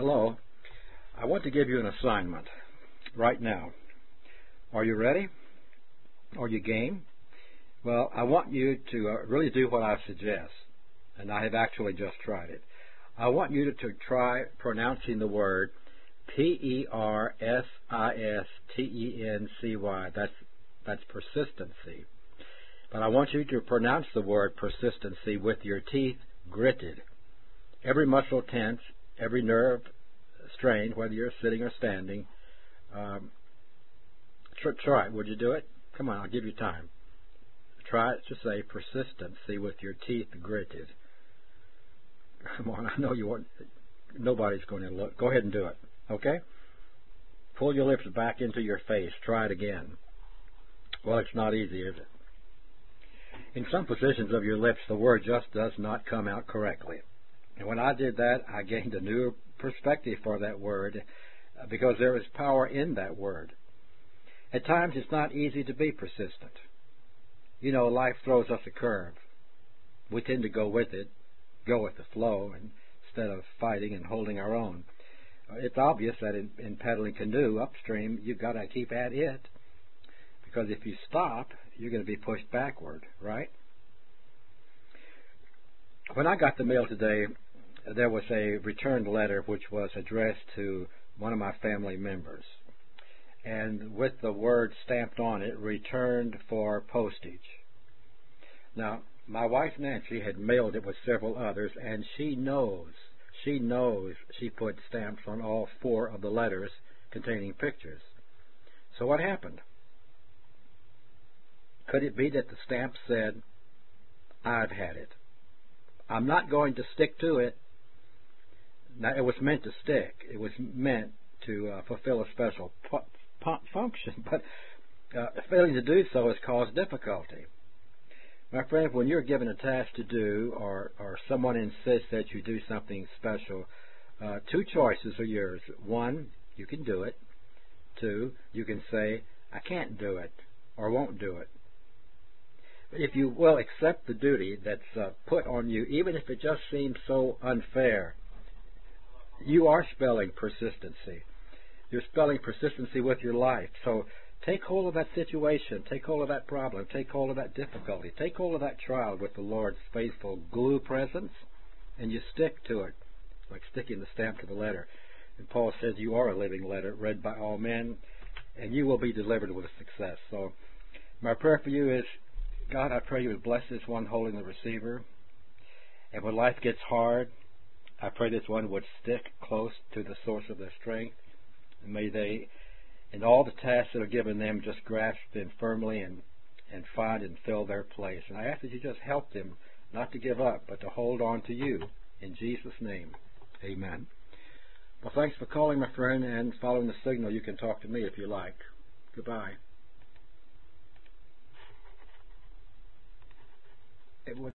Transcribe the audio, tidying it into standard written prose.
Hello. I want to give you an assignment right now. Are you ready? Are you game? Well, I want you to really do what I suggest, and I have actually just tried it. I want you to try pronouncing the word Persistency. That's persistency. But I want you to pronounce the word persistency with your teeth gritted. Every muscle tense, every nerve strained, whether you're sitting or standing. Try it. Would you do it? Come on, I'll give you time. Try it to say persistency with your teeth gritted. Come on, I know you won't. Nobody's going to look. Go ahead and do it. Okay? Pull your lips back into your face. Try it again. Well, it's not easy, is it? In some positions of your lips, the word just does not come out correctly. And when I did that, I gained a new perspective for that word because there is power in that word. At times, it's not easy to be persistent. You know, life throws us a curve. We tend to go with it, go with the flow, instead of fighting and holding our own. It's obvious that in paddling canoe upstream, you've got to keep at it, because if you stop, you're going to be pushed backward, right? When I got the mail today, there was a returned letter which was addressed to one of my family members, and with the word stamped on it, returned for postage. Now, my wife Nancy had mailed it with several others, and she knows she put stamps on all 4 of the letters containing pictures. So what happened? Could it be that the stamp said, "I've had it. I'm not going to stick to it"? Now, it was meant to stick. It was meant to fulfill a special function, but failing to do so has caused difficulty. My friend, when you're given a task to do, or someone insists that you do something special, 2 choices are yours. 1, you can do it. 2, you can say, "I can't do it," or "won't do it." If you will accept the duty that's put on you, even if it just seems so unfair, you are spelling persistency. You're spelling persistency with your life. So take hold of that situation, take hold of that problem, take hold of that difficulty, take hold of that trial with the Lord's faithful glue presence, and you stick to it, like sticking the stamp to the letter. And Paul says you are a living letter, read by all men, and you will be delivered with success. So my prayer for you is, God, I pray you would bless this one holding the receiver. And when life gets hard, I pray this one would stick close to the source of their strength. And may they, in all the tasks that are given them, just grasp them firmly and find and fill their place. And I ask that you just help them not to give up, but to hold on to you. In Jesus' name, amen. Well, thanks for calling, my friend, and following the signal, you can talk to me if you like. Goodbye. It would